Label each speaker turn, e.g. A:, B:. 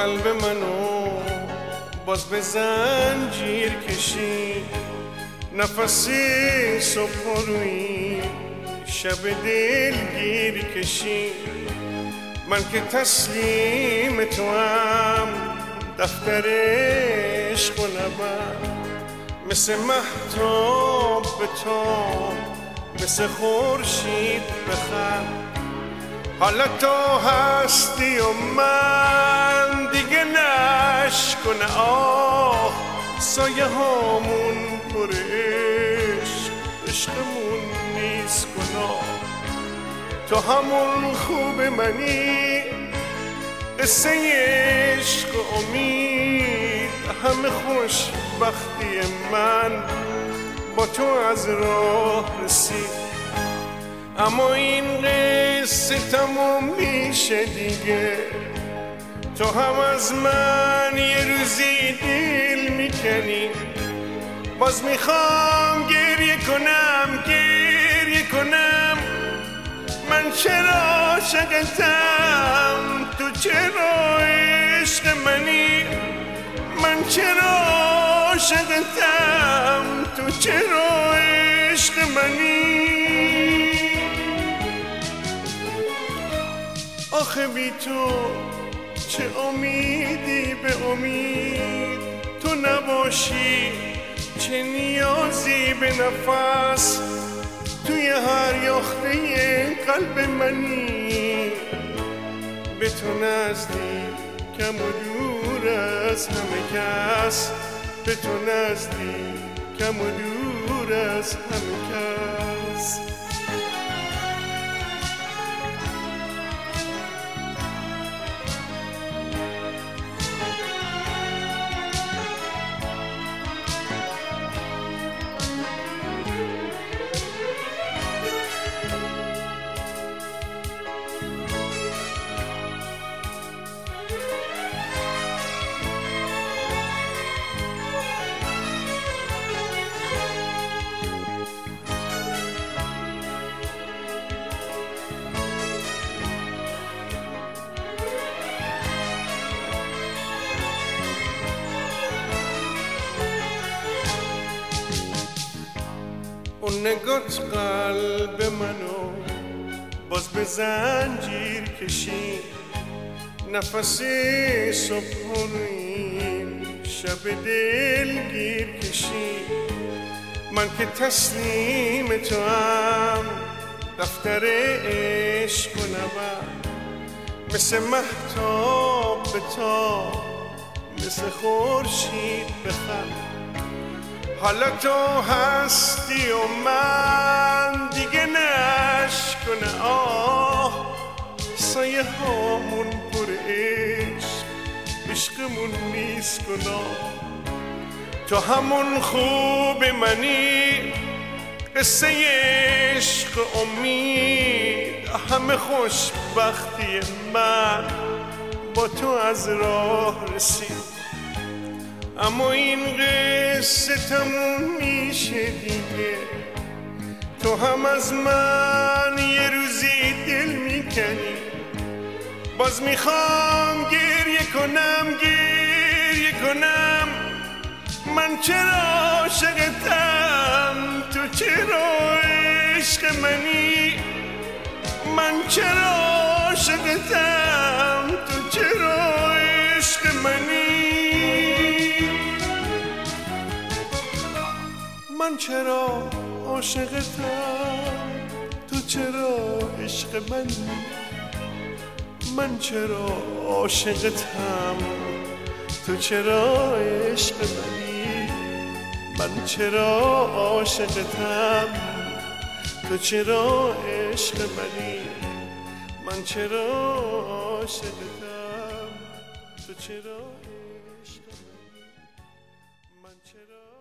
A: قلب منو باز به زنجیر کشی، نفسی صبح روی شب دلگیر کشی. من که تسلیم تو هم دفتر عشق و نبر، مثل مهتاب به تاب، مثل خورشید بخم. حالا تو هستی و من دیگه نشکنه آه، سایه هامون پر عشق، عشقمون نیست گناه. تو همون خوب منی، قصه عشق و امید، همه خوشبختی من با تو از راه رسید. اما این قصه تموم میشه دیگه، تو هم از من یه روزی دل میکنی. باز میخوام گریه کنم، گریه کنم. من چرا عاشقتم، تو چرا عشق منی؟ من چرا عاشقتم، تو چرا عشق منی؟ آخه بی تو چه امیدی به امید، تو نباشی چه نیازی به نفس، توی هر یاخته قلب منی. به تو نزدیکم و دور از همه کس، به تو نزدیکم و دور از همه کس. اون نگات قلب منو باز به زنجیر کشی، نفسی صبحونی شب دلگیر کشی. من که تسلیم تو هم دفتر عشق و نبر، مثل مهتاب به تاب، مثل خورشید بخم. حالا تو هستی و من دیگه نشکنه آه، سایه هامون پر عشق، عشقمون نیست گناه. تو همون خوب منی، قصه عشق و امید، همه خوشبختی من با تو از راه رسید. اما این قصه تموم میشه دیگه، تو هم از من یه روزی دل میکنی. باز میخوام گریه کنم، گریه کنم. من چرا عاشقتم، تو چرا عشق منی؟ من چرا عاشقتم، تو چرا عشق منی؟ من چرا عاشقتم، تو چرا عشق منی؟ من چرا عاشقتم، تو چرا عشق منی؟ من چرا عاشقتم، تو چرا عشق منی؟ من چرا عاشقتم، تو چرا عشق منی؟ من چرا